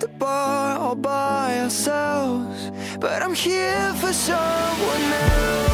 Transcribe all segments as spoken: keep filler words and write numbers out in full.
bar all by ourselves, but I'm here for someone else.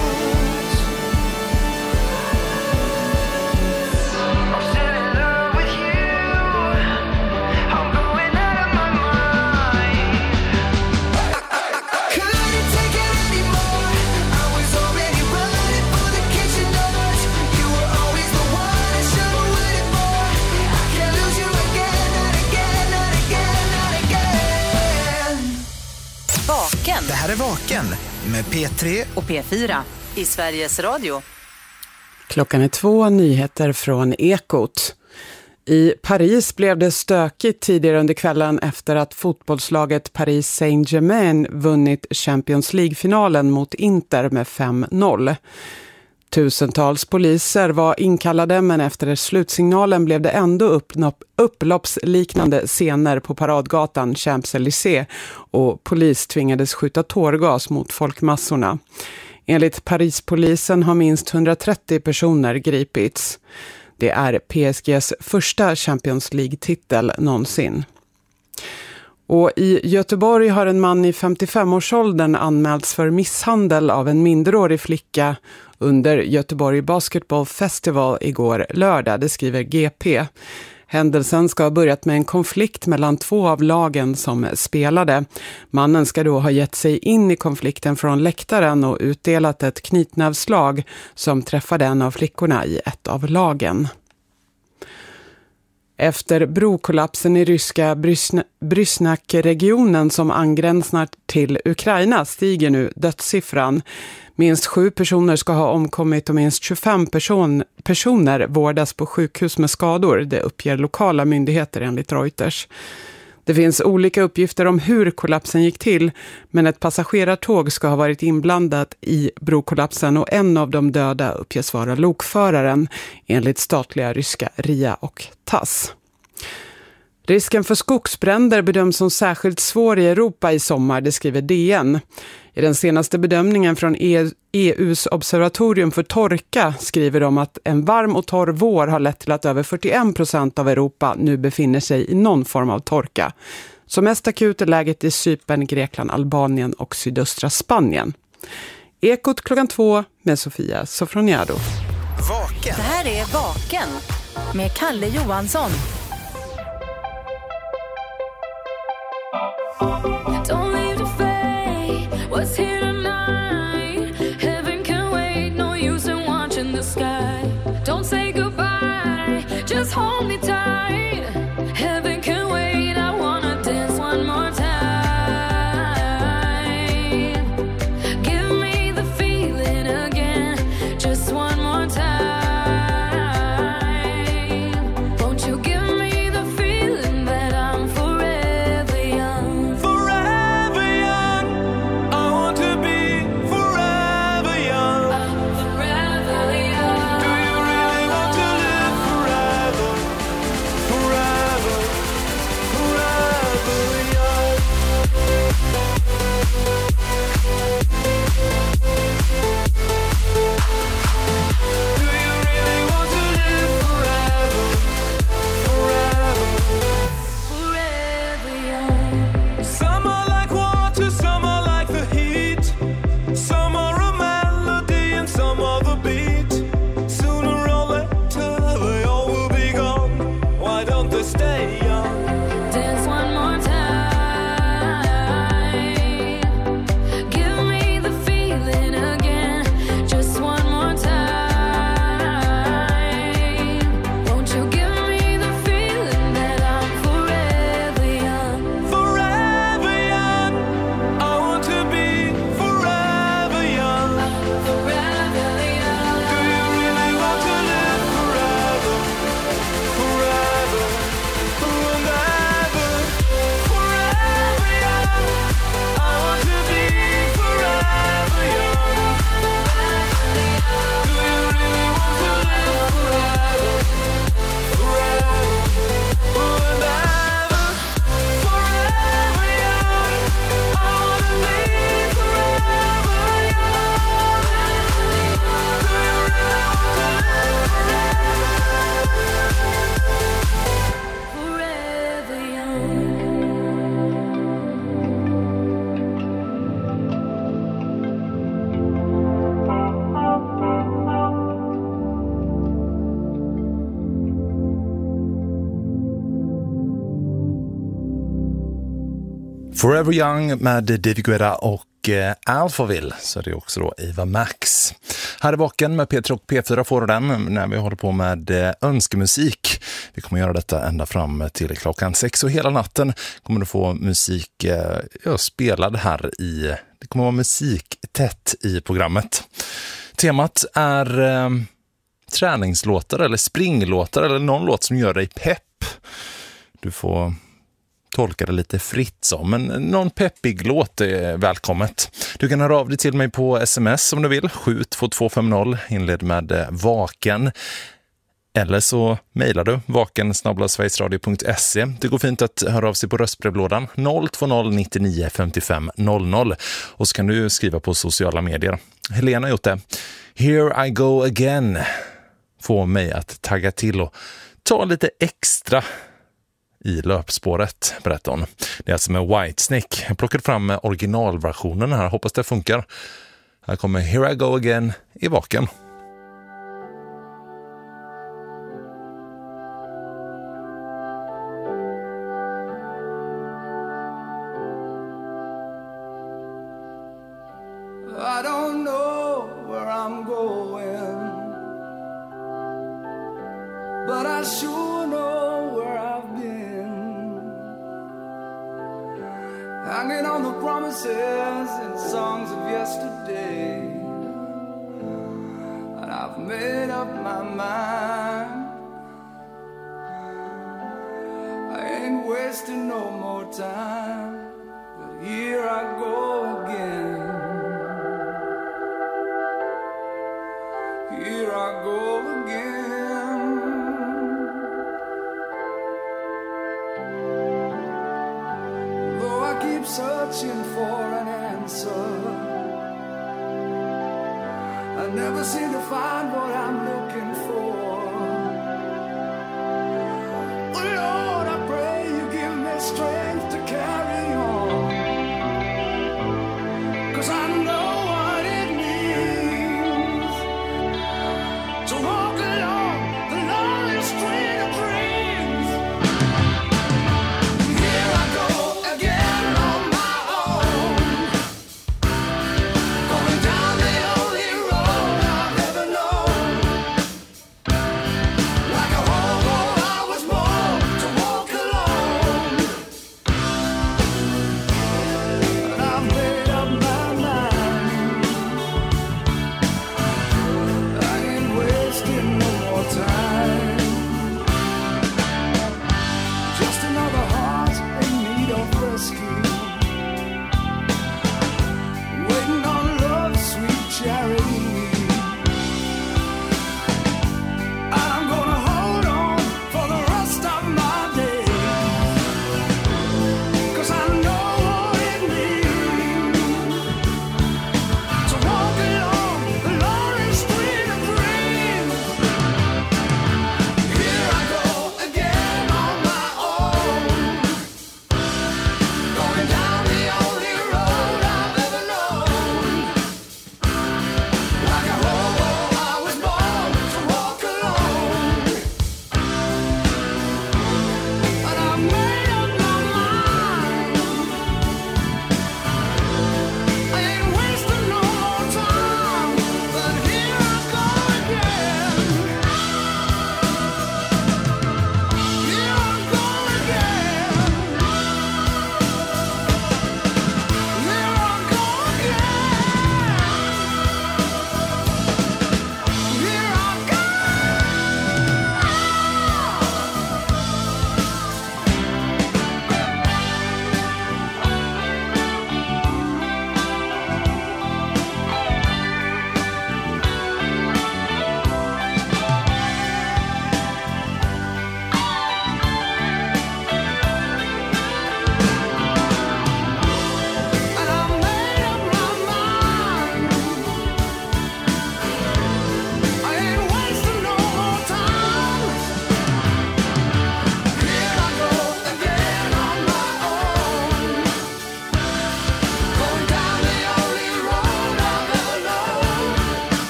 Det här är Vaken med P tre och P fyra i Sveriges Radio. Klockan är två, nyheter från Ekot. I Paris blev det stökigt tidigare under kvällen efter att fotbollslaget Paris Saint-Germain vunnit Champions League-finalen mot Inter med fem noll. Tusentals poliser var inkallade, men efter slutsignalen blev det ändå upplopp, upploppsliknande scener på paradgatan Champs-Élysées och polis tvingades skjuta tårgas mot folkmassorna. Enligt Parispolisen har minst hundratrettio personer gripits. Det är P S G:s första Champions League-titel någonsin. Och i Göteborg har en man i femtiofem-årsåldern anmälts för misshandel av en minderårig flicka under Göteborg Basketball Festival igår lördag, det skriver G P. Händelsen ska ha börjat med en konflikt mellan två av lagen som spelade. Mannen ska då ha gett sig in i konflikten från läktaren och utdelat ett knytnävslag som träffade en av flickorna i ett av lagen. Efter brokollapsen i ryska Brysnak-regionen som angränsar till Ukraina stiger nu dödssiffran. Minst sju personer ska ha omkommit och minst tjugofem person, personer vårdas på sjukhus med skador. Det uppger lokala myndigheter enligt Reuters. Det finns olika uppgifter om hur kollapsen gick till, men ett passagerartåg ska ha varit inblandat i brokollapsen och en av de döda uppges vara lokföraren enligt statliga ryska R I A och T A S S. Risken för skogsbränder bedöms som särskilt svår i Europa i sommar, det skriver D N. I den senaste bedömningen från E U:s observatorium för torka skriver de att en varm och torr vår har lett till att över fyrtioen procent av Europa nu befinner sig i någon form av torka. Som mest akut är läget i Cypern, Grekland, Albanien och sydöstra Spanien. Ekot klockan två med Sofia Sofroniado. Vaken. Det här är Vaken med Kalle Johansson. Don't leave the fate, what's here tonight? Heaven can wait, no use in watching the sky. Don't say goodbye, just hold me tight. Heaven can wait, I wanna dance one more time. Give me the feeling again, just one more time. Won't you give me the feeling that I'm forever young? Forever Young med David Guetta och eh, Alphaville, så är det också då Eva Max. Här är Vaken med P tre och P fyra får du den när vi håller på med eh, önskemusik. Vi kommer göra detta ända fram till klockan sex och hela natten kommer du få musik eh, jag spelad här i, det kommer vara musik tätt i programmet. Temat är eh, träningslåtar eller springlåtar eller någon låt som gör dig pepp. Du får tolka det lite fritt som, men någon peppig låt är välkommet. Du kan höra av dig till mig på sms om du vill, sju två två fem noll, inled med vaken. Eller så mejlar du vaken snabel-a sverigesradio punkt se. Det går fint att höra av sig på röstbrevlådan noll två noll nio nio fem fem noll noll. Och så kan du skriva på sociala medier. Helena har gjort det. Here I go again. Får mig att tagga till och ta lite extra i löpspåret, berättar hon. Det är alltså med Whitesnake. Jag plockade fram originalversionen här. Hoppas det funkar. Här kommer Here I go again i Vaken. I don't know where I'm going, but I sure know where I've been. Hanging on the promises and songs of yesterday, and I've made up my mind. I ain't wasting no more time, but here I go again. Here I go again. Though I keep searching for an answer, I never seem to find what I'm looking for. Oh Lord, I pray you give me strength to carry on, 'cause I know what it means to walk along the lonely street of dreams. Here I go again on my own, going down the only road I've ever known.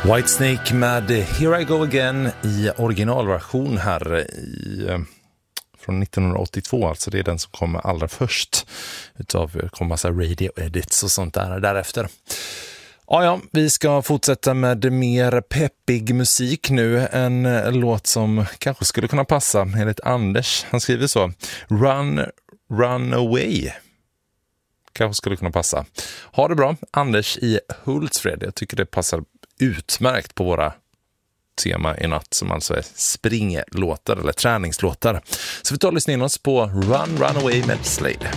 Whitesnake med Here I Go Again i originalversion här i, från nittonhundraåttiotvå, alltså det är den som kommer allra först utav, det kommer massa radio edits och sånt där därefter. Ja, ja, vi ska fortsätta med mer peppig musik nu. En låt som kanske skulle kunna passa enligt Anders. Han skriver så: Run, run away. Kanske skulle kunna passa. Ha det bra, Anders i Hultsfred. Jag tycker det passar utmärkt på våra tema i natt, som alltså är springlåtar eller träningslåtar. Så vi tar och lyssnar in oss på Run, Run Away med Slade.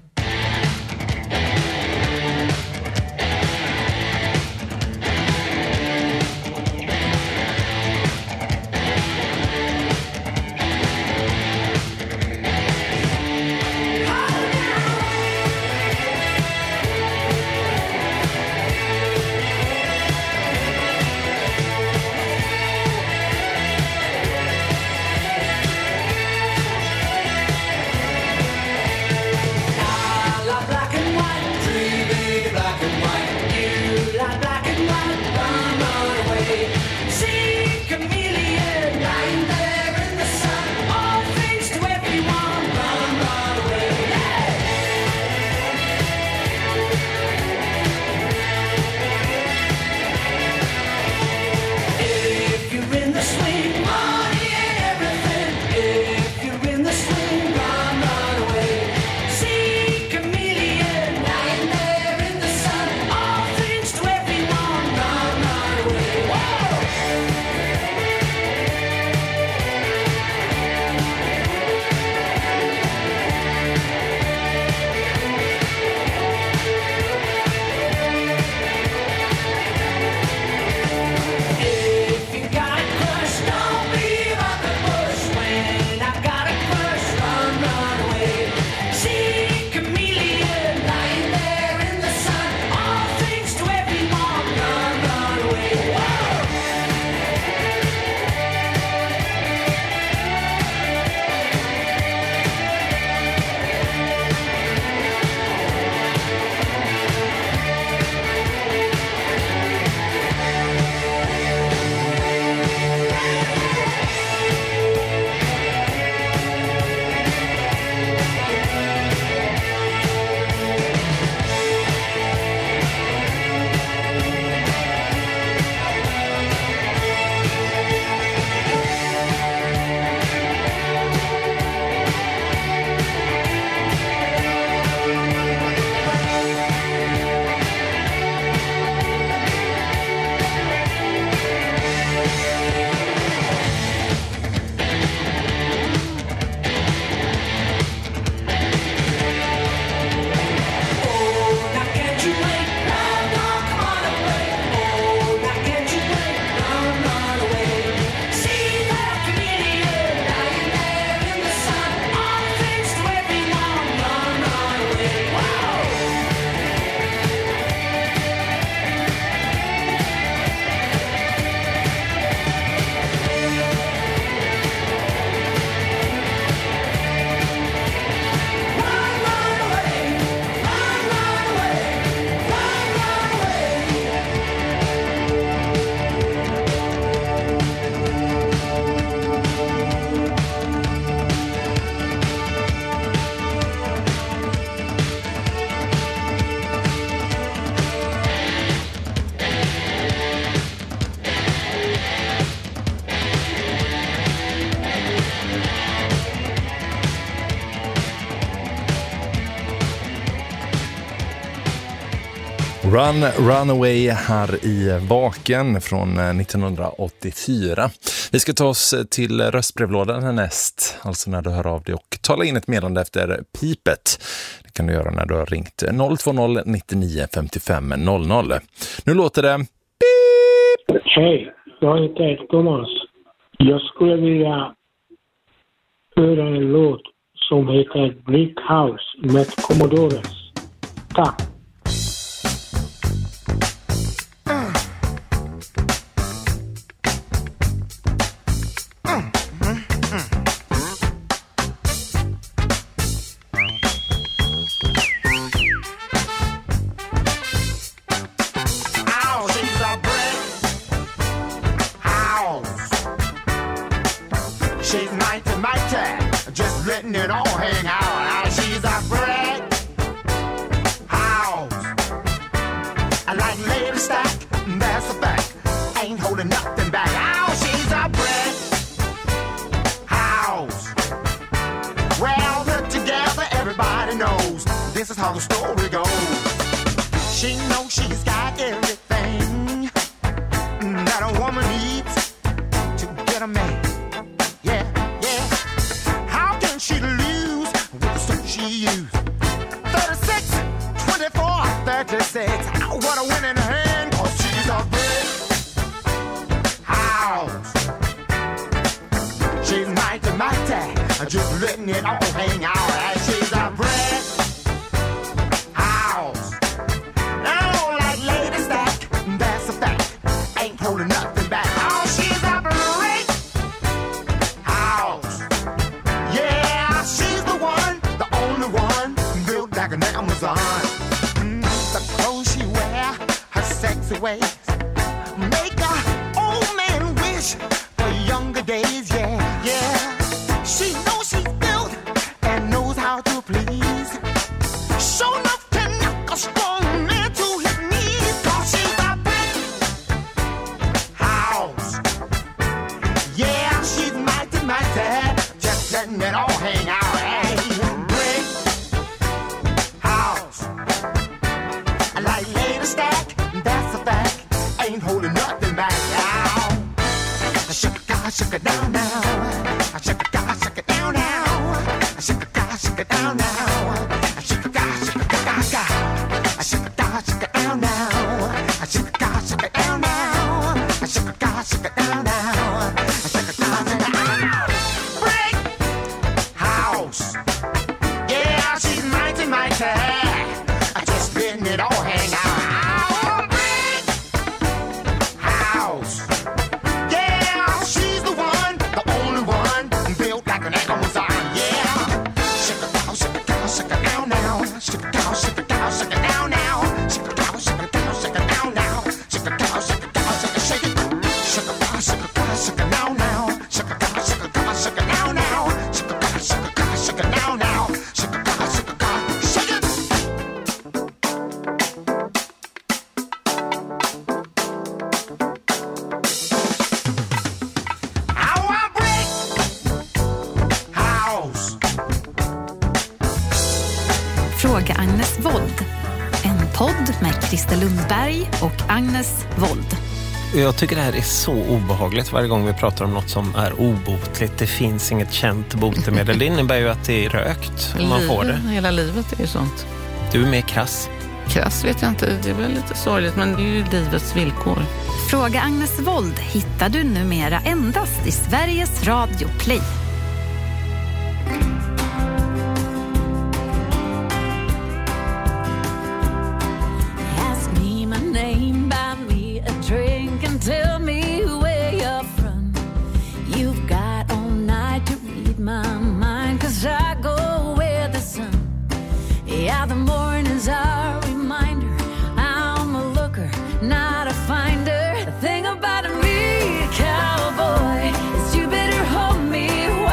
Run, Run Away här i Vaken från nittonhundraåttiofyra. Vi ska ta oss till röstbrevlådan härnäst, alltså när du hör av dig och tala in ett meddelande efter pipet. Det kan du göra när du har ringt noll två noll nittionio femtiofem noll noll. Nu låter det pip! Hej, jag heter Thomas. Jag skulle vilja höra en låt som heter Brick House med Commodores. Tack! letting it all hang out. Now she's a brick house. I like lady stack, that's a fact. Ain't holding nothing back. Oh, she's a brick house. Well, put together, everybody knows this is how the story goes. She knows she's got everything that a woman needs to get a man. Yeah, yeah. How can she lose with the suit she used? thirty-six, twenty-four, thirty-six. Oh, what a winning hand, cause she's a brick house. She's mighty, mighty, just letting it all hang out. And she's a brick house. Oh, like lady stack, that's a fact. Ain't holding nothing back. Oh, she's a brick house. Yeah, she's the one, the only one, built like an Amazon. Mm, the clothes she wear, her sexy ways, make a old man wish for younger days. Yeah, yeah. She knows she's built and knows how to please. Show enough to knock a strong man to his knees. Cause she's a brick house. Yeah, she's mighty, mighty, just letting it all hang out. Hey, brick house. I like lady stack, that's a fact. Ain't holding nothing back now. Shake it, God, shake it down now. Shake it, God, shake it down now. Shake it, God, shake it down now. Shake it, God, shake it down now. Shake it, God, shake it down now. Shake it, God, shake it down now. Shake it, God, shake it down now. Shake it, God, shake it down. Brick house. Yeah, she's mighty, mighty. Just letting it all hang out. Brick house. Yeah, she's the one, the only one, built like an Amazon. Yeah. Shake it down, shake it down, shake it down now. Shake it down, shake it down, shake it down now. Shake it down, shake it down, shake it down now. Shake it down, shake it down, shake it, shake it. Shake it down, shake it down, shake it down now. Shake it down, shake it down, shake it down now. Shake it down, shake it down, shake it down now. Shake it down, shake it down, shake it. Our brick house. Fråga Agnes Wold. En podd med Christer Lundberg och Agnes Wold. Jag tycker det här är så obehagligt varje gång vi pratar om något som är obotligt. Det finns inget känt botemedel. Det innebär ju att det är rökt om man får det. Hela livet är ju sånt. Du är mer krass. Krass vet jag inte, det är väl lite sorgligt, men det är ju livets villkor. Fråga Agnes Wold hittar du numera endast i Sveriges Radio Play. Ask me my name, buy me a drink and tell me where you're from. You've got all night to read my mind, 'cause I go where the sun. Yeah, the morning's our reminder. I'm a looker, not a finder. The thing about me, cowboy, is you better hold me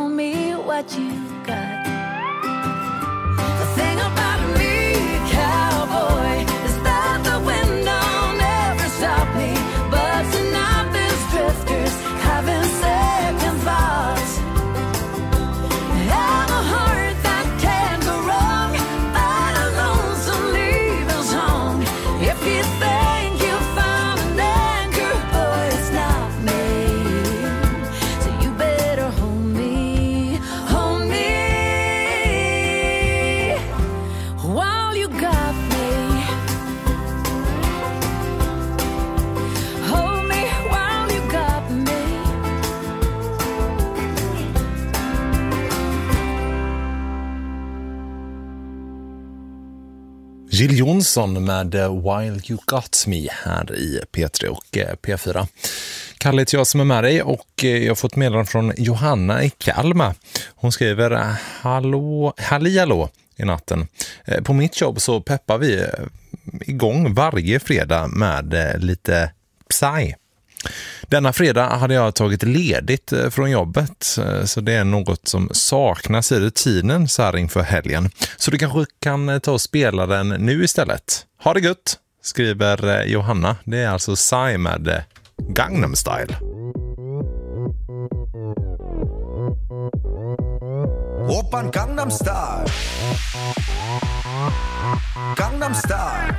me what you got. The thing about me, cowboy, is that the wind don't ever stop me. But tonight there's drifters having second thoughts. I'm a heart that can't go wrong, but a lonesome leaving song. If you think you found an anchor, boy, it's not me. So you better hold me, hold me, while you got me. Hold me while you got me. Jill Johnson med While You Got Me här i P tre och P fyra. Kalle heter jag som är med dig och jag har fått meddelande från Johanna i Kalmar. Hon skriver hallå, halli hallå i natten. På mitt jobb så peppar vi igång varje fredag med lite Psy. Denna fredag hade jag tagit ledigt från jobbet, så det är något som saknas i rutinen så här inför helgen. Så du kanske kan ta och spela den nu istället. Ha det gött, skriver Johanna. Det är alltså Psy med Gangnam Style. Oppan Gangnam Style. Gangnam Style.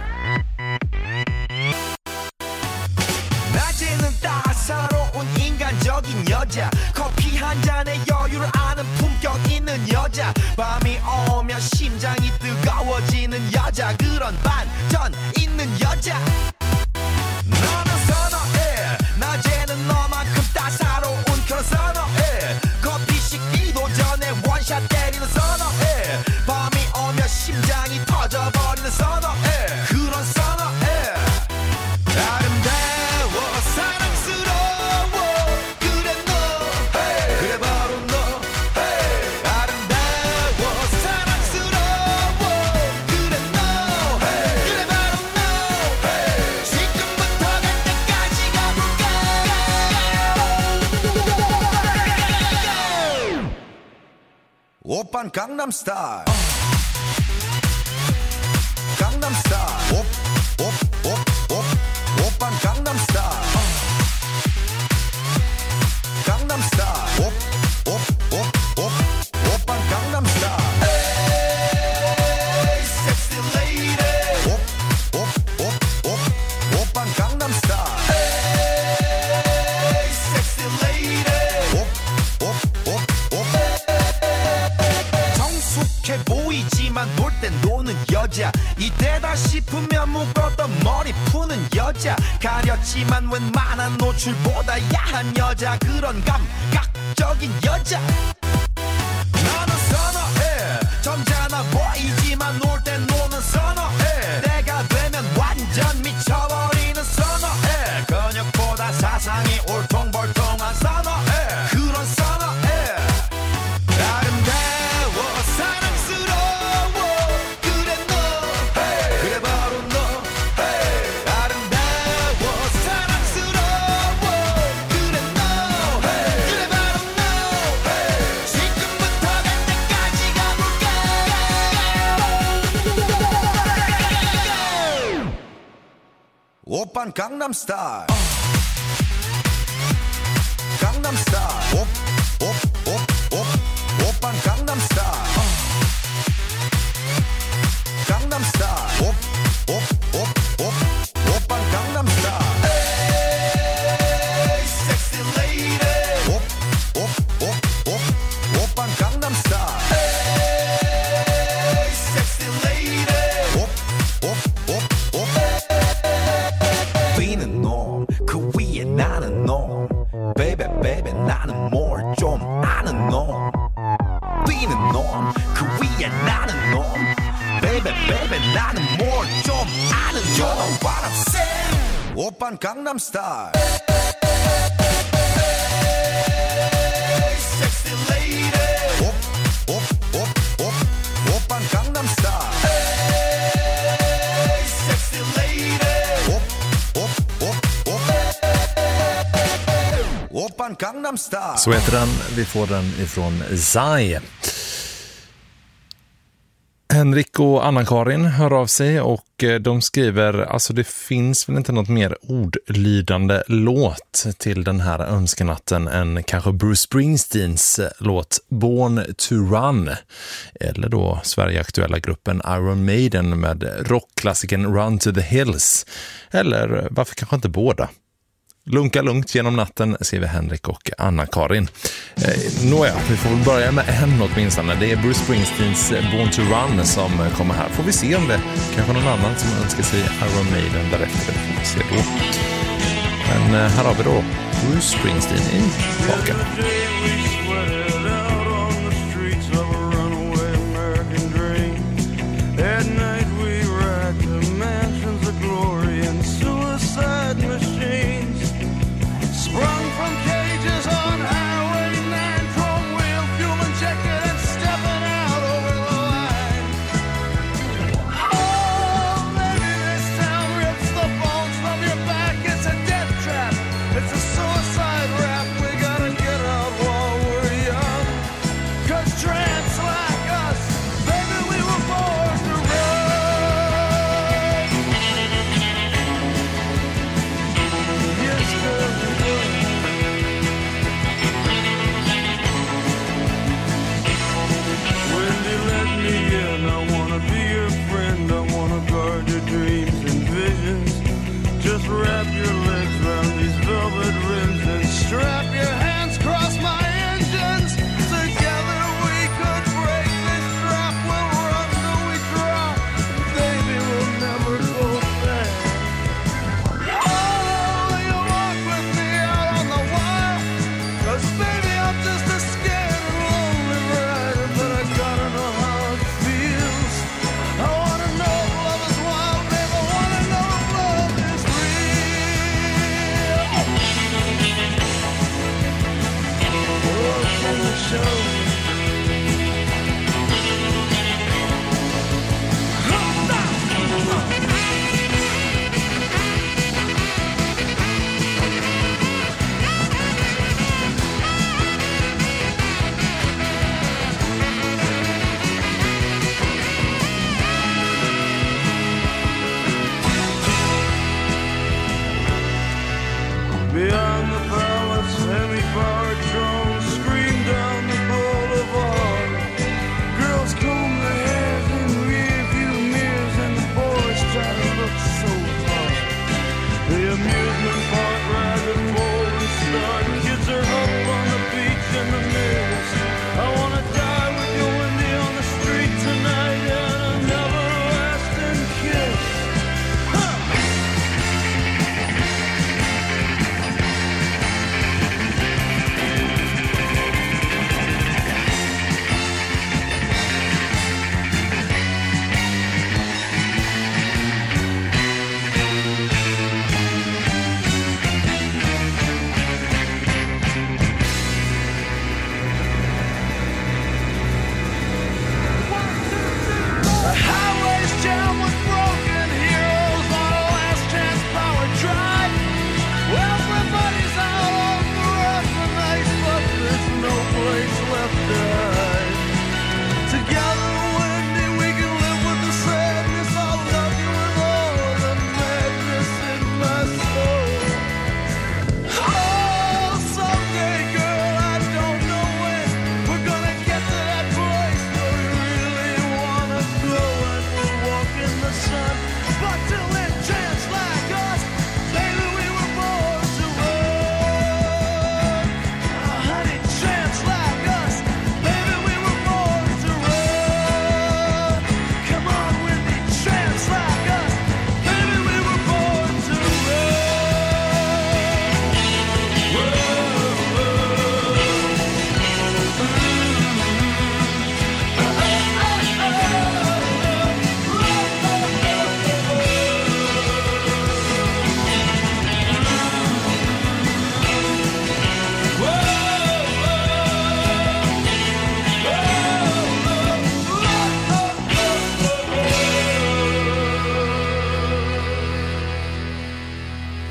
낮에는 따사로운 인간적인 여자 커피 한 잔에 여유를 아는 품격 있는 여자 밤이 오면 심장이 뜨거워지는 여자 그런 반전 있는 여자 너는 선어해 낮에는 너만큼 따사로운 그런 선어해 커피 식기도 전에 원샷 때리는 선어해 밤이 오면 심장이 터져버리는 선어해 그런 선어해 아름다워 사랑스러워 그래 너 hey. 그래 바로 너 hey. 아름다워 사랑스러워 그래 너 hey. 그래 바로 너 hey. 지금부터 갈 때까지 가볼까 오빤 강남 스타일 강남 스타일 옵옵옵옵 오빤 강남 스타일 강남 스타일 옵옵옵옵 오빤 강남 스타일 에이 섹시 레이디 옵옵옵옵 오빤 강남 스타일 에이 섹시 레이디 옵옵옵옵 성숙해 보이지만 놀 땐 노는 여자 이때다 싶으면 묶었던 머리 푸는 여자 가렸지만 웬만한 노출보다 야한 여자 그런 감각적인 여자 나는 선어해 점잖아 보이지만 놀 땐 노는 선어해 내가 되면 완전 미쳐버리는 선어해 근육보다 사상이 울퉁불퉁한 선어해 그런 선어해 아름다워 사랑스러워 그래 너 hey. 그래 바로 너 hey. 아름다워 사랑스러워 그래 너 hey. 그래 바로 너 hey. 지금부터 갈 때까지 가볼까 오빤 강남 스타일 강남 스타일 옵옵옵옵 오빤 강남 스타일 강남 스타일 옵옵옵옵 오빤 강남 스타일 에이 섹시 레이디 옵옵옵옵 오빤 강남 스타일 에이 섹시 레이디 옵옵옵옵 뛰는 놈 그 위에 나는 놈 베이베 베이베 나는 뭘 좀 아는 놈 뛰는 놈 그 위에 나는 놈 베이베 베이베 나는 뭘 좀 아는 놈 You know what I'm saying 오빤 강남 스타일 섹시 레이디 옵옵옵옵 오빤 강남 스타일 섹시 레이디 옵옵옵옵 오빤 강남 Gangnam Style. Så heter den. Vi får den ifrån Psy. Henrik och Anna-Karin hör av sig och de skriver, alltså det finns väl inte något mer ordlydande låt till den här önskenatten än kanske Bruce Springsteens låt Born to Run, eller då Sverige-aktuella gruppen Iron Maiden med rockklassikern Run to the Hills, eller varför kanske inte båda. Lunka lugnt genom natten, skriver Henrik och Anna-Karin. Eh, Nåja, vi får väl börja med en åtminstone. Det är Bruce Springsteens Born to Run som kommer här. Får vi se om det kanske någon annan som önskar sig Iron Maiden därefter. Får vi se då. Men eh, här har vi då Bruce Springsteen i baken. It's a suicide rap, we gotta get out while we're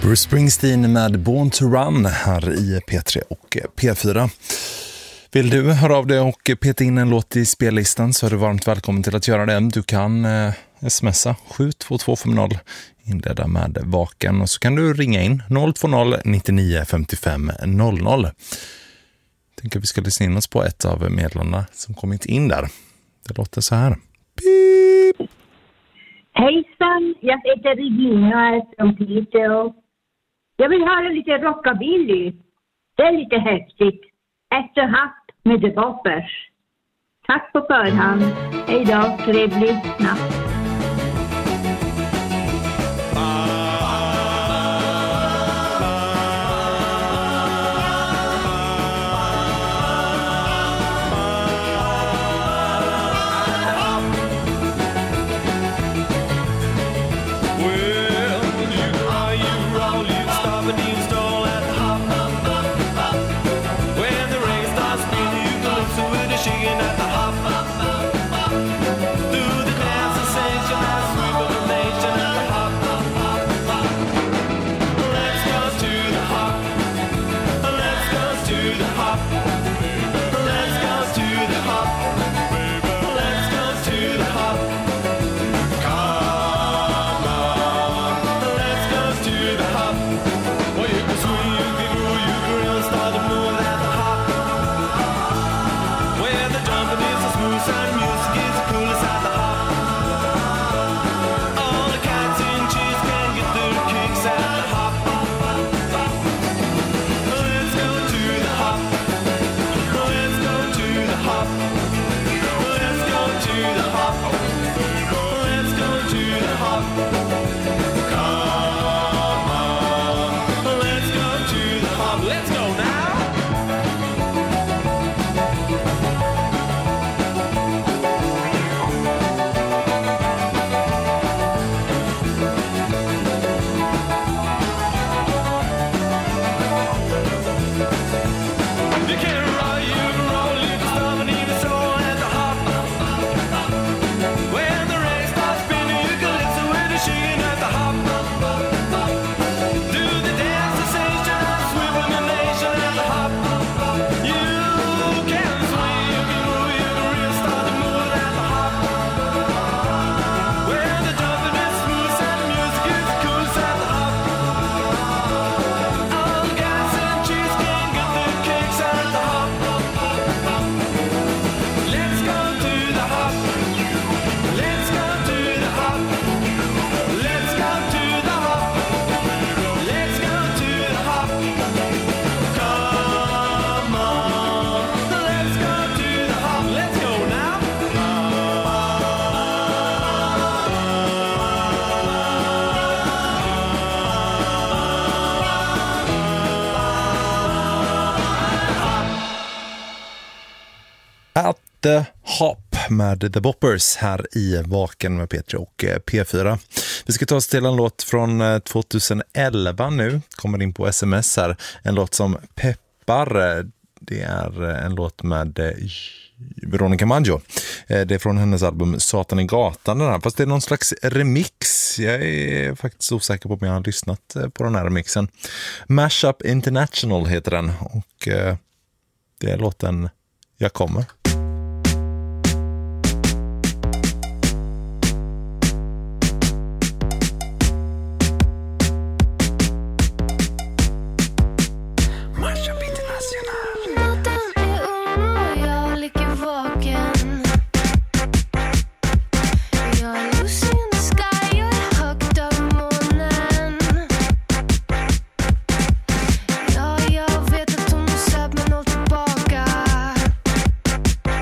Bruce Springsteen med Born to Run här i P tre och P fyra. Vill du höra av dig och peta in en låt i spellistan så är du varmt välkommen till att göra det. Du kan eh, smsa sju två två fem noll, inleda med vaken, och så kan du ringa in noll två noll nittionio femtiofem noll noll. Jag tänker att vi ska lyssna in oss på ett av medlarna som kommit in där. Det låter så här. Beep. Hejsan, jag heter Regina från Piteå. Jag vill höra lite rockabilly. Det är lite häftigt. Efter hatt med The Boppers. Tack på förhand. Hej då, trevlig natt. At the Hop med The Boppers här i Vaken med P tre och P fyra. Vi ska ta oss till en låt från tjugoelva nu. Kommer in på sms här. En låt som peppar. Det är en låt med Veronica Maggio. Det är från hennes album Satan i gatan. Den här. Fast det är någon slags remix. Jag är faktiskt osäker på om jag har lyssnat på den här remixen. Mashup International heter den. Och det är låten Jag kommer. Ja, jag vet att hon har sett mig något tillbaka.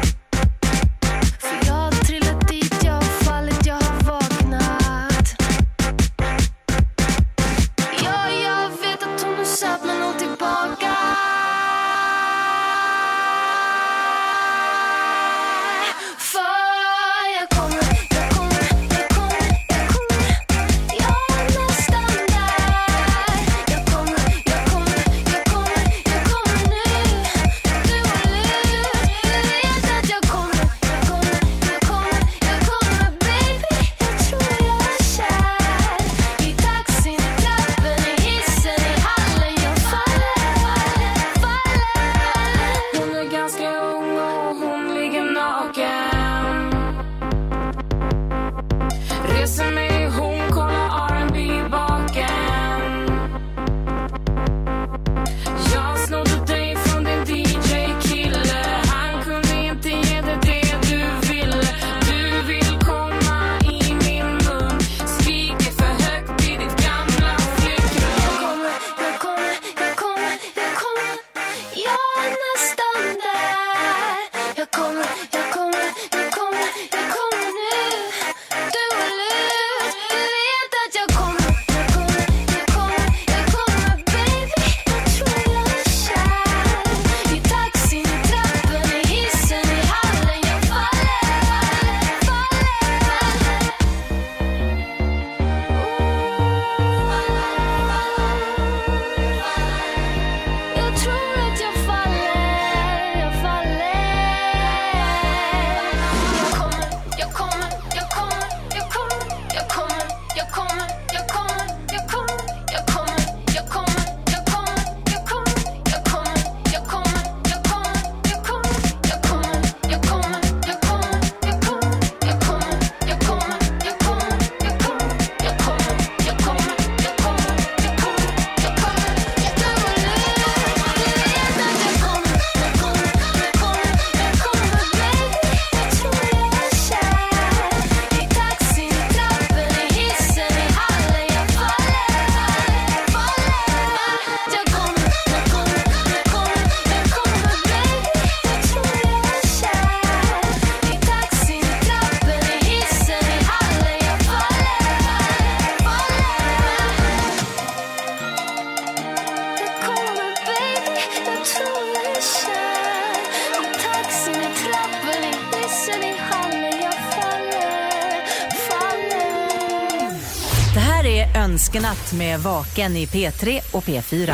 är Önskenatt med Vaken i P tre och P fyra.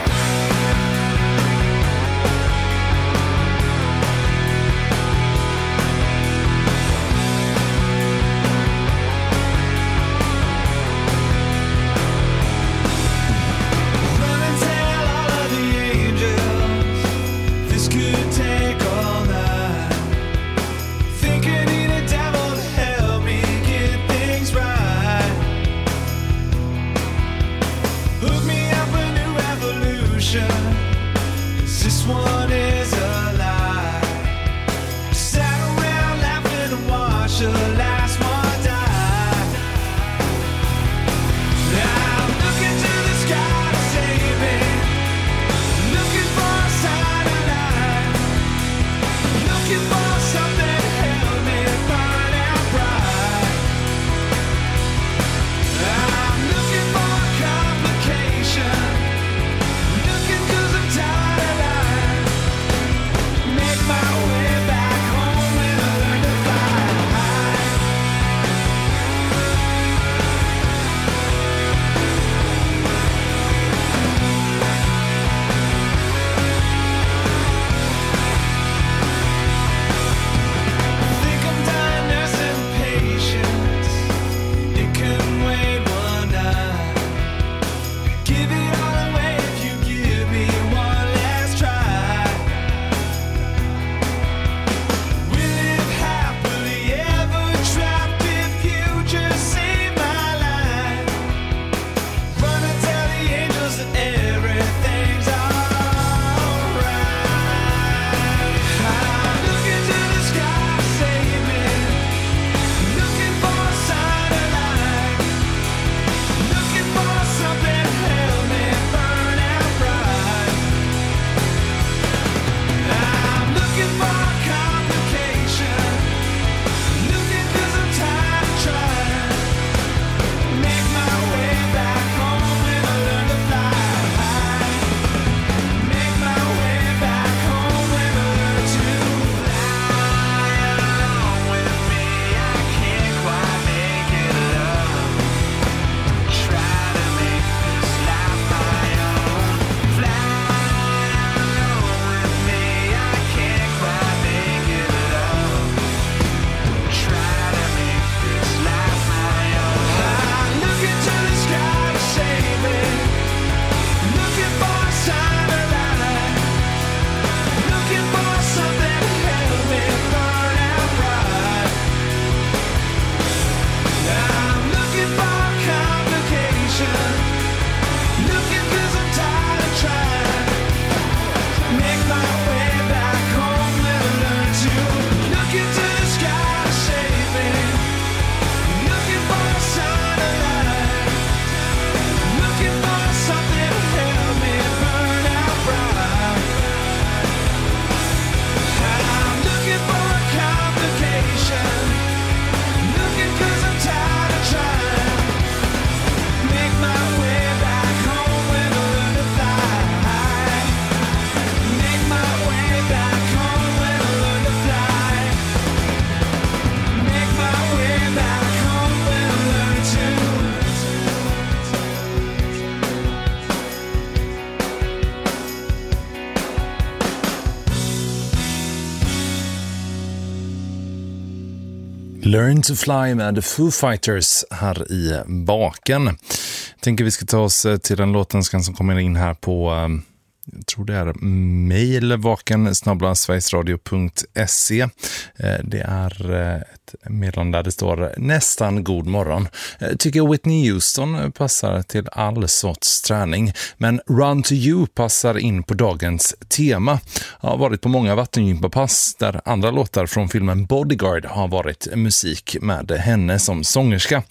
Learn to Fly med The Foo Fighters här i baken. Jag tänker vi ska ta oss till den låtenskan som kommer in här på, jag tror det är mejl, vaken snabel-a sverigesradio punkt se. Det är ett meddelande där det står nästan god morgon. Jag tycker Whitney Houston passar till all sorts träning, men Run to You passar in på dagens tema. Jag har varit på många vattengympapass där andra låtar från filmen Bodyguard har varit musik med henne som sångerska.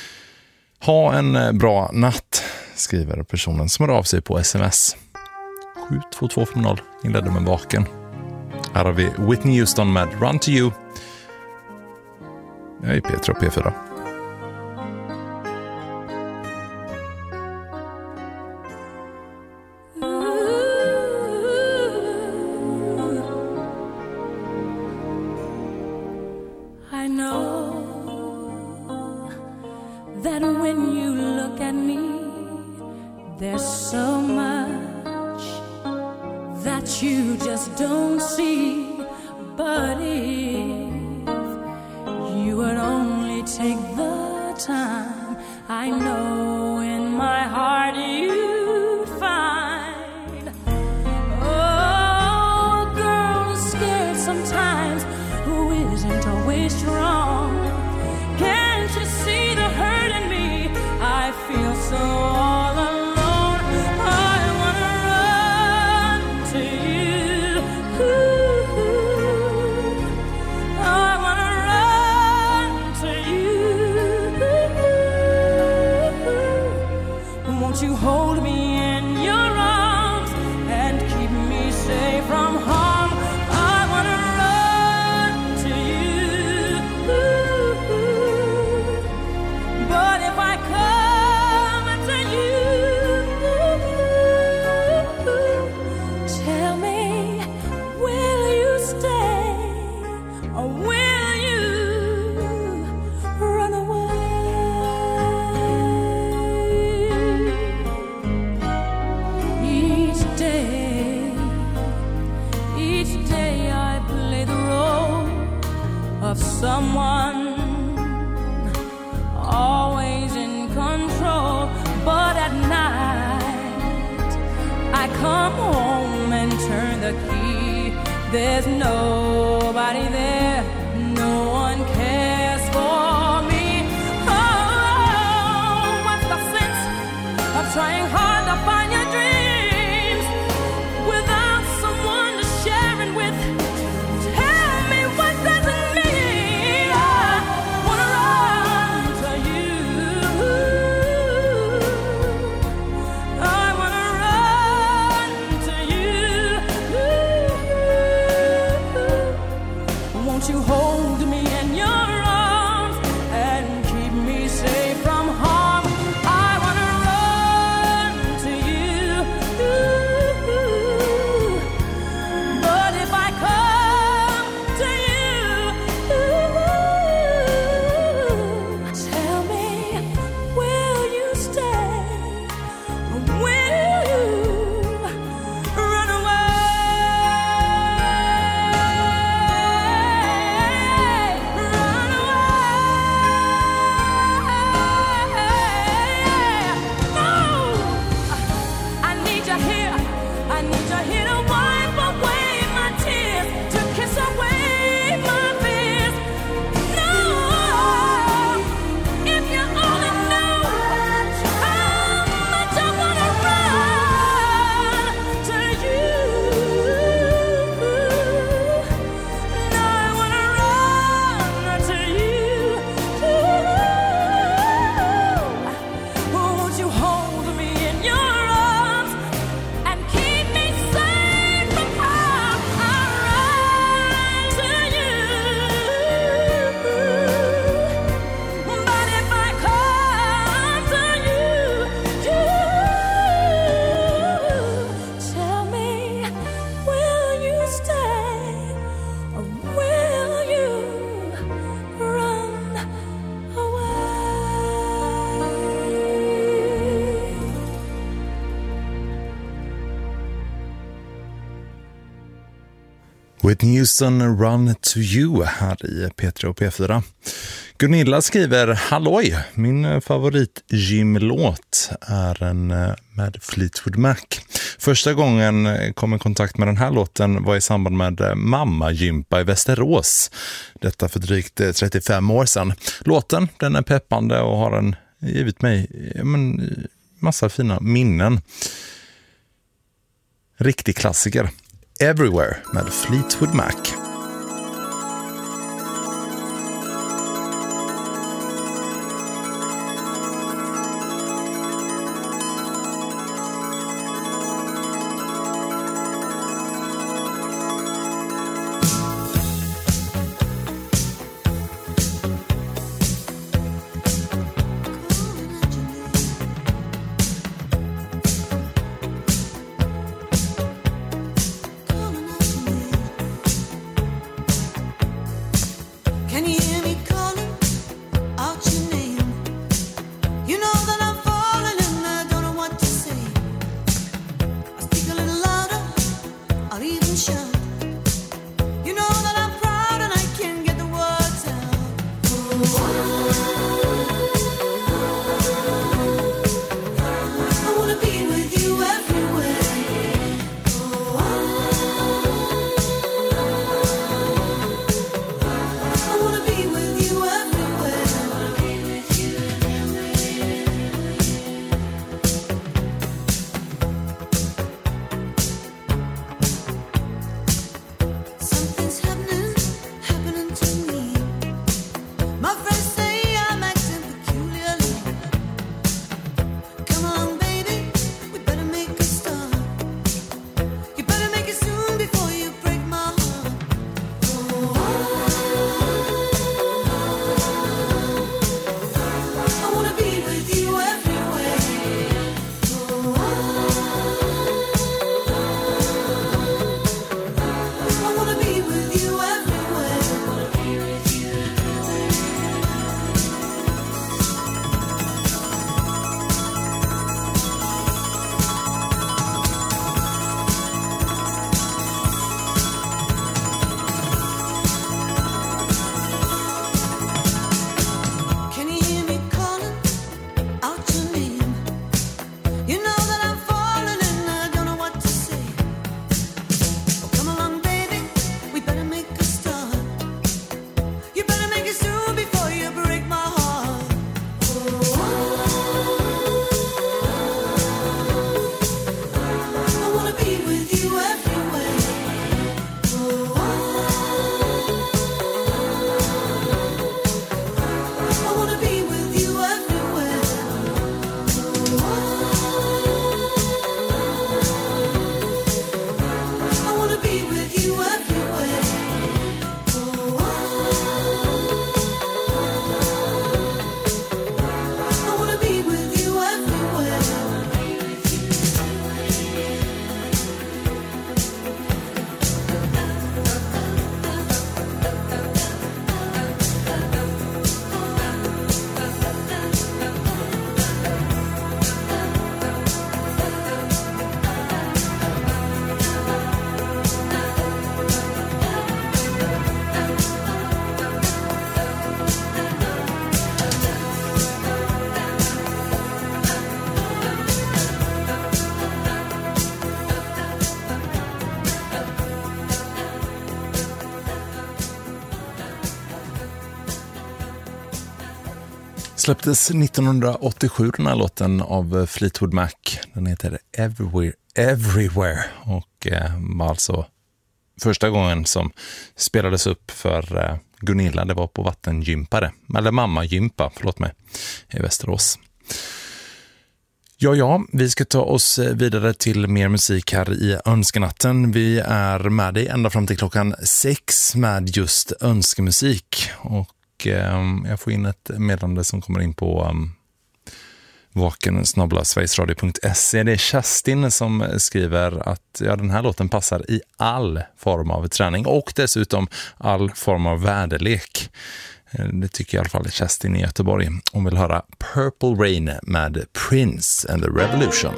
Ha en bra natt, skriver personen som hör av sig på sms. sju två två fem noll inledde med vaken. Här har vi Whitney Houston med Run to You. Jag är P tre och P fyra. I know that when you look at me, there's so much that you just don't see. But if you would only take the time, I know in my heart you'd find. Oh, a girl is scared sometimes who isn't always strong. Can't you see the hurt in me? I feel so all alone. I wanna run to you. Ooh, I wanna run to you. Won't you hold me in your arms and keep me safe from harm? I wanna run to you. But if I come to you, tell me, will you stay or will you run away? Each day, each day I play the role of someone always in control. But at night I come home and turn the key. There's nobody there, no one cares for me. Oh, what's the sense of trying hard to find your dreams without someone to share it with? Tell me, what does it mean? I wanna run to you. I wanna run to you. Won't you hold me in your arms and keep me safe from harm? I wanna run to you. But if I come to you, tell me, will you stay or will you run away? Run away. No, I need you here. I need you here to wipe away my tears, to kiss away my fears. No, if you only knew how much I wanna run to you. No, I wanna run to you. Won't you hold me in your arms and keep me safe from harm? I'll run to you. But if I come to you, tell me, will you stay or will you run away? Whitney Houston, Run to You här i P tre och P fyra. Gunilla skriver: halloj, min favorit gymlåt är en med Fleetwood Mac. Första gången kom i kontakt med den här låten var i samband med mamma-gympa i Västerås. Detta för drygt trettiofem år sedan. Låten, den är peppande och har en, givit mig men, massa fina minnen. Riktig klassiker. Everywhere med Fleetwood Mac. Can you hear me calling out your name? Släpptes nittonhundraåttiosju den här låten av Fleetwood Mac. Den heter Everywhere, Everywhere och eh, var alltså första gången som spelades upp för eh, Gunilla. Det var på vattengympare, eller mammagympa, förlåt mig, i Västerås. Ja, ja, vi ska ta oss vidare till mer musik här i Önskenatten. Vi är med dig ända fram till klockan sex med just önskemusik. Och eh, jag får in ett meddelande som kommer in på um, vaken snabel-a sverigesradio punkt se. Det är Kerstin som skriver att ja, den här låten passar i all form av träning och dessutom all form av väderlek. Det tycker i alla fall Kerstin i Göteborg. Hon vill höra Purple Rain med Prince and the Revolution.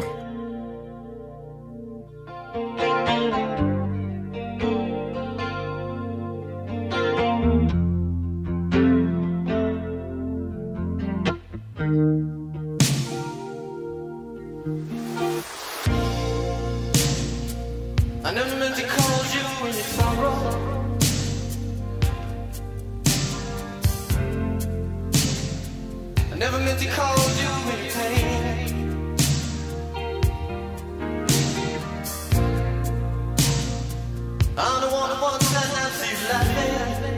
I never meant to call you in your sorrow. I never meant to cause you any pain. I'm the one who wants to have you laughing.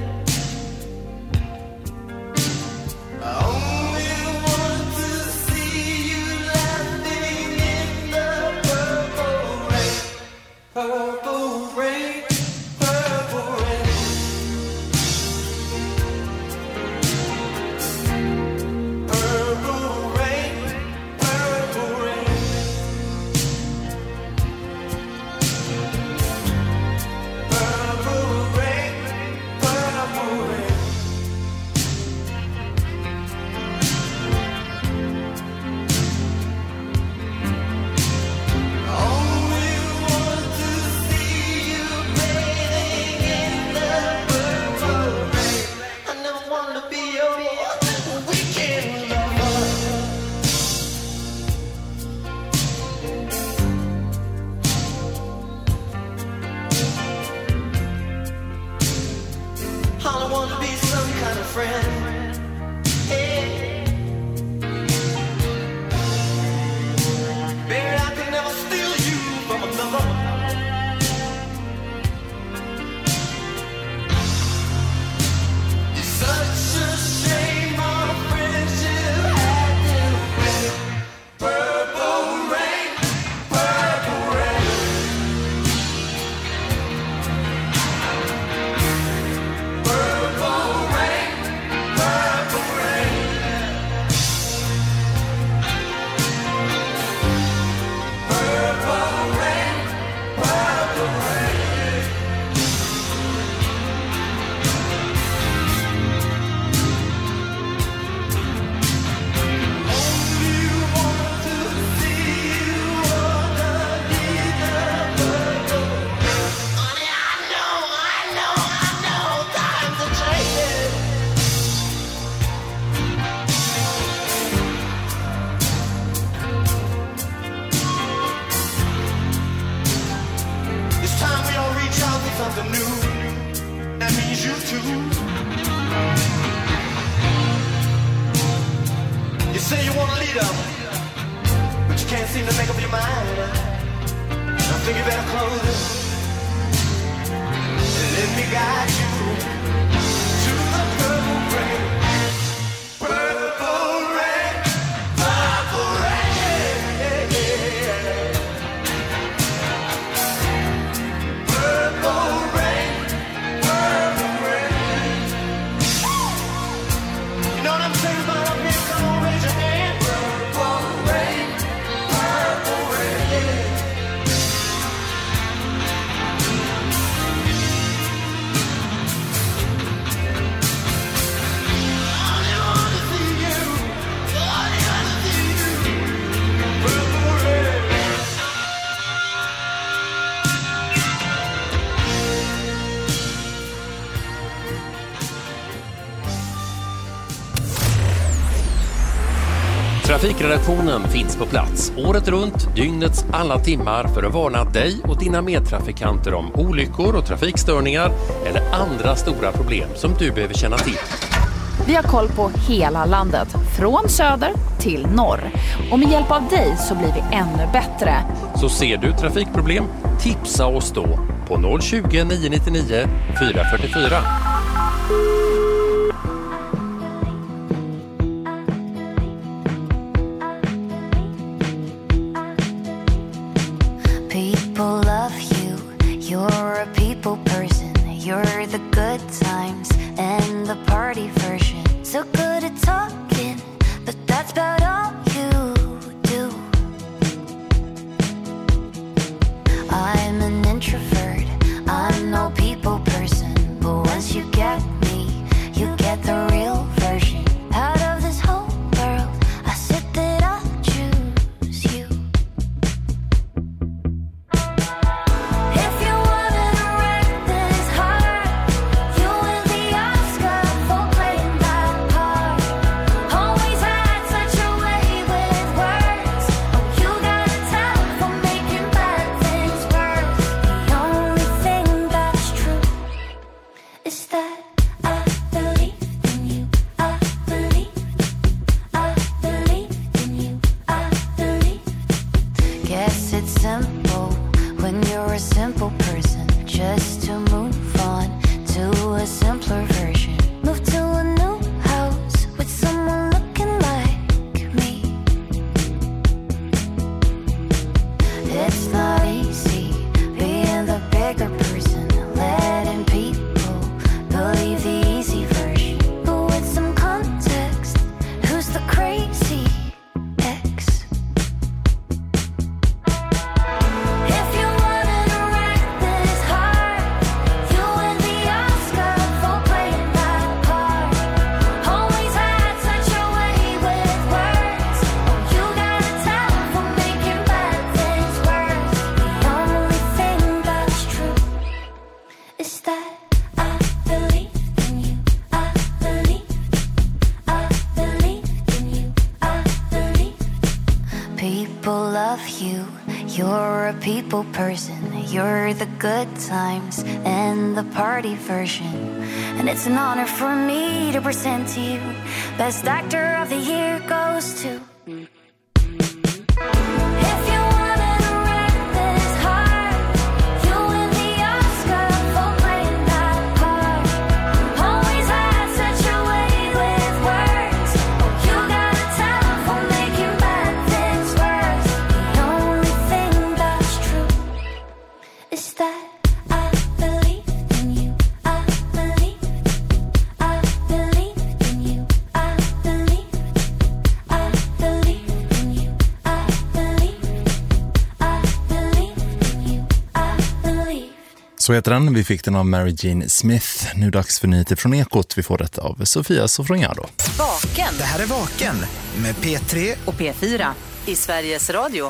I only want to see you laughing in the purple rain. Purple rain, purple rain. Trafikredaktionen finns på plats året runt, dygnets alla timmar för att varna dig och dina medtrafikanter om olyckor och trafikstörningar eller andra stora problem som du behöver känna till. Vi har koll på hela landet, från söder till norr. Och med hjälp av dig så blir vi ännu bättre. Så ser du trafikproblem, tipsa oss då på noll tjugo, nio nittionio, fyra fyra fyra. People love you, you're a people person. You're the good times and the party version. So good at talking, but that's about all you do. I'm an introvert, I'm no people person. But once you get me, you get the real version. Out of this whole world, I said that I'll choose you. If you wanna wreck this heart, you win the Oscar for playing that part. Always had such a way with words. Oh, you got a talent for making bad things worse. The only thing that's true is that I believe in you. I believe, I believe in you. I believe. Guess it's simple when you're a simple person. Just to move on to a simpler version. Move to a new house with someone looking like me. It's not easy being the bigger person, letting people believe the easy version. But with some context, who's the crazy ex? If you wanna wreck this heart, you win the Oscar for playing that part. Always had such a way with words. Oh, you got a talent for making bad things worse. The only thing that's true is that I believe in you. I believe, I believe in you. I believe. People love you, you're a people person. You're the good times and the party version. And it's an honor for me to present to you. Best actor of the year goes to. If you wanna wreck this heart, you win the Oscar for playing that part. Always had such a way with words. Oh, you got a talent for making bad things worse. The only thing that's true is that I believe in you. I believe, I believe in you. I believe, I believe in you. I believe, I believe in you. I believe. Så heter den. Vi fick den av Mary Jean Smith. Nu dags för nyheter från Ekot. Vi får detta av Sofia Sofroniado. Vaken. Det här är Vaken med P tre Och P fyra i Sveriges Radio.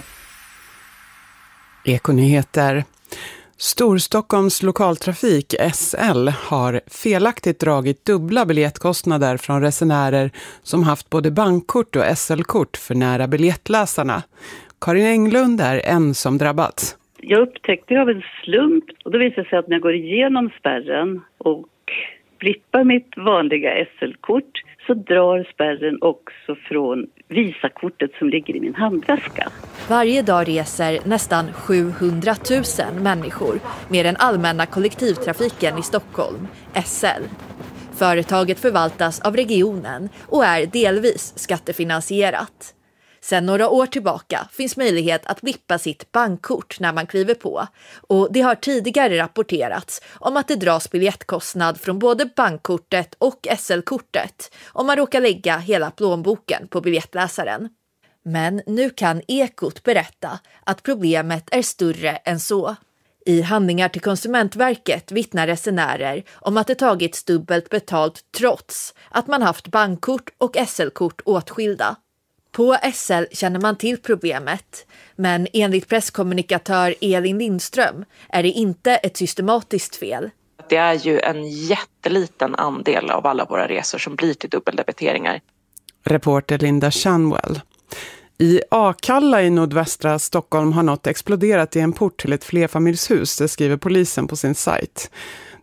Ekonyheter. Storstockholms lokaltrafik S L har felaktigt dragit dubbla biljettkostnader från resenärer som haft både bankkort och S L-kort för nära biljettläsarna. Karin Englund är en som drabbats. Jag upptäckte av en slump och då visade det sig att när jag går igenom spärren och blippar mitt vanliga S L-kort så drar spärren också från Visakortet som ligger i min handväska. Varje dag reser nästan sjuhundratusen människor med den allmänna kollektivtrafiken i Stockholm, S L. Företaget förvaltas av regionen och är delvis skattefinansierat. Sedan några år tillbaka finns möjlighet att blippa sitt bankkort när man kliver på, och det har tidigare rapporterats om att det dras biljettkostnad från både bankkortet och S L-kortet om man råkar lägga hela plånboken på biljettläsaren. Men nu kan Ekot berätta att problemet är större än så. I handlingar till Konsumentverket vittnar resenärer om att det tagits dubbelt betalt trots att man haft bankkort och S L-kort åtskilda. På S L känner man till problemet, men enligt presskommunikatör Elin Lindström är det inte ett systematiskt fel. Det är ju en jätteliten andel av alla våra resor som blir till dubbeldebiteringar. Reporter Linda Shanwell. I Akalla i nordvästra Stockholm har något exploderat i en port till ett flerfamiljshus, det skriver polisen på sin sajt.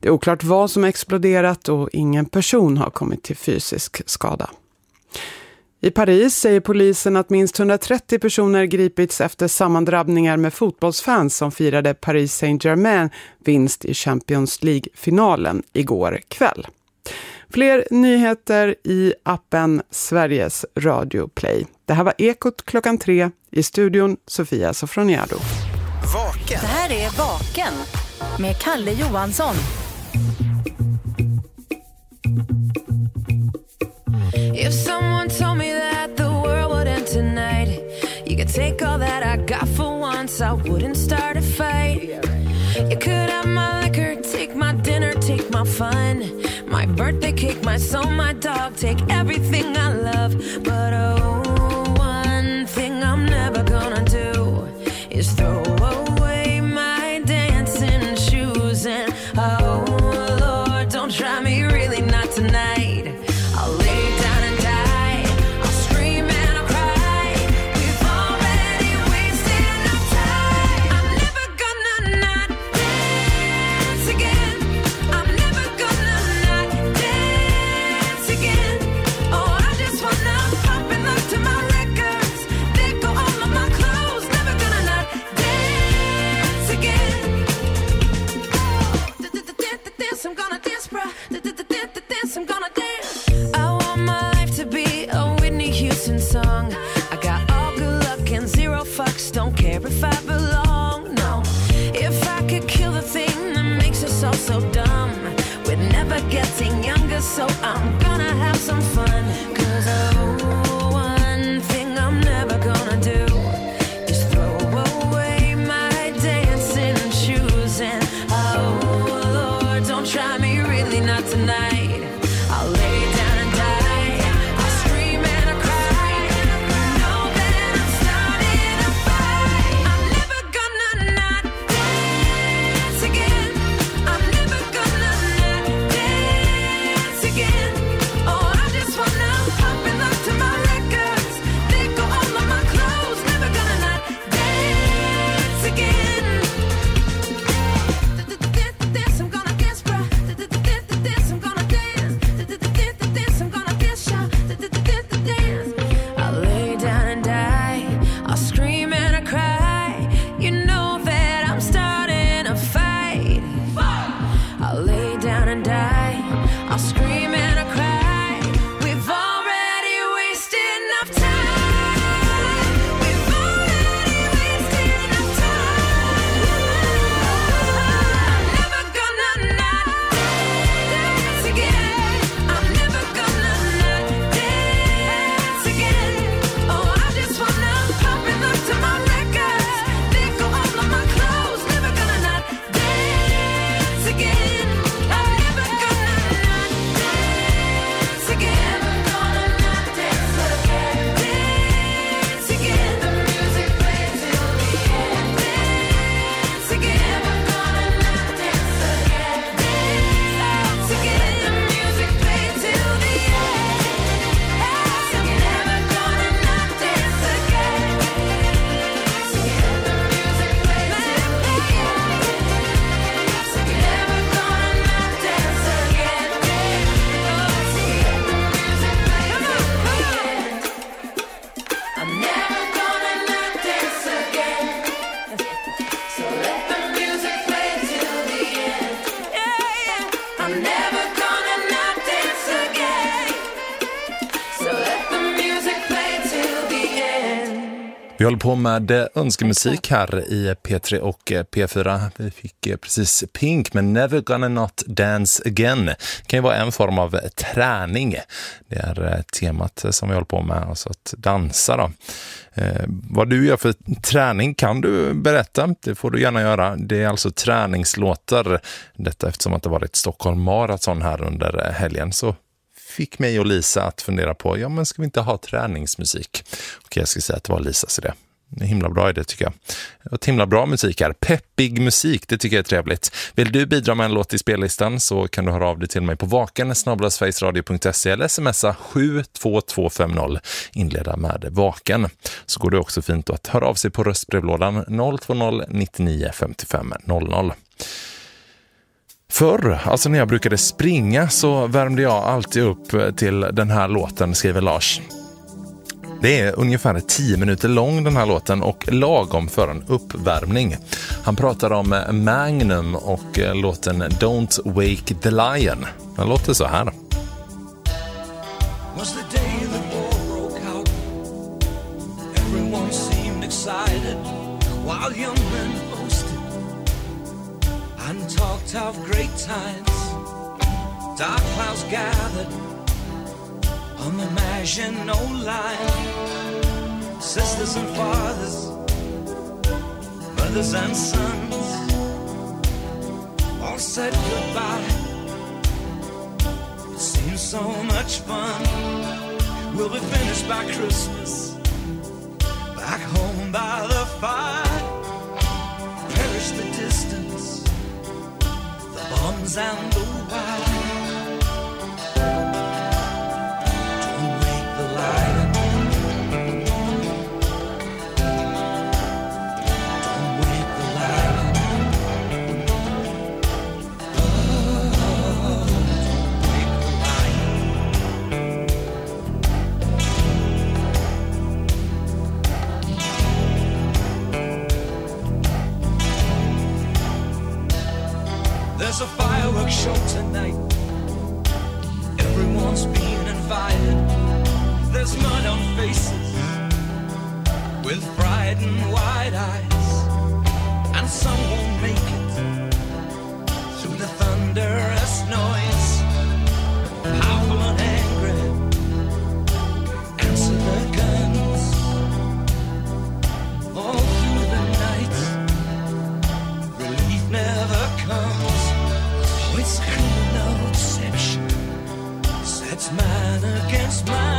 Det är oklart vad som exploderat och ingen person har kommit till fysisk skada. I Paris säger polisen att minst hundratrettio personer gripits efter sammandrabbningar med fotbollsfans som firade Paris Saint-Germain vinst i Champions League-finalen igår kväll. Fler nyheter i appen Sveriges Radio Play. Det här var Ekot klockan tre, i studion Sofia Sofroniado. Vaken. Det här är Vaken med Kalle Johansson. If someone told me that the world would end tonight, you could take all that I got for once, I wouldn't start a fight. You could have my liquor, take my dinner, take my fun, my birthday cake, my soul, my dog, take everything I love. But oh, one thing I'm never gonna do is throw away my dancing shoes. And oh Lord, don't try me, really not tonight. I'll lay down and die, I'll scream and I'll cry. We've already wasted enough time. I'm never gonna not dance again. I'm never gonna not dance again. Oh, I just wanna pop and look to my records. They go all of my clothes. Never gonna not dance again. Dance, I'm gonna dance, bruh. Dance, I'm gonna dance. I want my life to be a Whitney Houston song. I got all good luck and zero fucks. Don't care if I belong, no. If I could kill the thing that makes us all so dumb, we're never getting younger, so I'm gonna have some fun. Cause oh, one thing I'm never gonna do is throw away my dancing shoes. And oh Lord, don't try me, really not tonight. I'll lay down and die, I'll scream and I'll cry. Know that I'm starting a fight. I'm never gonna not dance again. I'm never gonna not dance again. Oh, I just wanna pop and look to my records. They go all of my clothes. Never gonna not dance again. Dance, I'm gonna dance, bruh. Dance, I'm gonna dance. Dance, I'm gonna dance, y'all. Dance. I'll lay down and die, I'll scream and I cry. You know that I'm starting a fight. I'll lay down and die, I'll scream and I cry. We've already wasted enough time. We've already wasted enough time. I'm never gonna not dance again. I'm never gonna not dance again. Oh, I just wanna pop and look to my records. They go all of my clothes. Never gonna not dance again. I'm never gonna not dance again. Never gonna not dance again. Dance again. The music plays till the end. Dance again. Never gonna not dance again. Dance again. The music plays till the end. I'm never gonna not dance again. Dance again. The music plays till the end. Never gonna not dance again. Dance again. The music plays till the end. I'm never gonna not dance again. So let the music play till the end. Yeah, yeah. I'm never gonna not dance again. So let the music play till the end. Vi håller på med eh, önskemusik här i P tre och eh, P fyra. Vi fick eh, precis Pink med Never Gonna Not Dance Again. Det kan ju vara en form av eh, träning. Det är eh, temat eh, som vi håller på med, alltså att dansa då. Eh, vad du gör för träning kan du berätta, det får du gärna göra. Det är alltså träningslåtar, detta eftersom att det varit Stockholm Marathon här under eh, helgen, så fick mig och Lisa att fundera på, ja men ska vi inte ha träningsmusik? Och jag ska säga att det var Lisas idé. Det är himla bra idé tycker jag. Och himla bra musik här. Peppig musik, det tycker jag är trevligt. Vill du bidra med en låt i spellistan så kan du höra av dig till mig på vaken snabel-a sverigesradio punkt se eller smsa sju två två fem noll. Inleda med vaken. Så går det också fint att höra av sig på röstbrevlådan noll två noll nio nio fem fem noll noll. Förr, alltså när jag brukade springa, så värmde jag alltid upp till den här låten, skriver Lars. Det är ungefär tio minuter lång den här låten och lagom för en uppvärmning. Han pratar om Magnum och låten Don't Wake the Lion. Den låter så här. Was the day the war broke out. Everyone seemed excited while young men boasted and talked of great times. Dark clouds gathered on the Maginot Line. Sisters and fathers, brothers and sons, all said goodbye. It seems so much fun. We'll be finished by Christmas, back home by the fire. Perish the distance, the bombs and the wire. Don't wake the lion. Don't wake the lion. Oh, don't wake the lion. There's a fireworks show tonight. Everyone's being invited. There's mud on faces with frightened wide eyes, and some won't make it through the thunderous noise. Powerful and angry answer the guns all through the night. Relief never comes. Oh, it's criminal deception. Sets man against man.